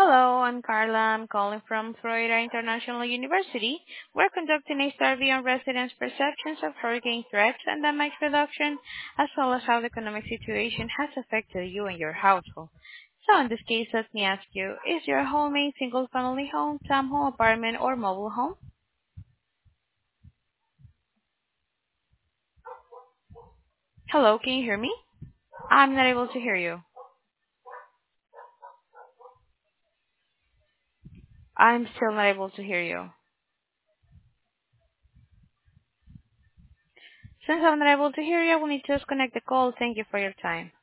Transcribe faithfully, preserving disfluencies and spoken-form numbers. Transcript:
Hello, I'm Carla. I'm calling from Florida International University. We're conducting a survey on residents' perceptions of hurricane threats and damage reduction, as well as how the economic situation has affected you and your household. So in this case, let me ask you, is your home a single-family home, townhome, apartment, or mobile home? Hello, can you hear me? I'm not able to hear you. I'm still not able to hear you. Since I'm not able to hear you, I will need to disconnect the call. Thank you for your time.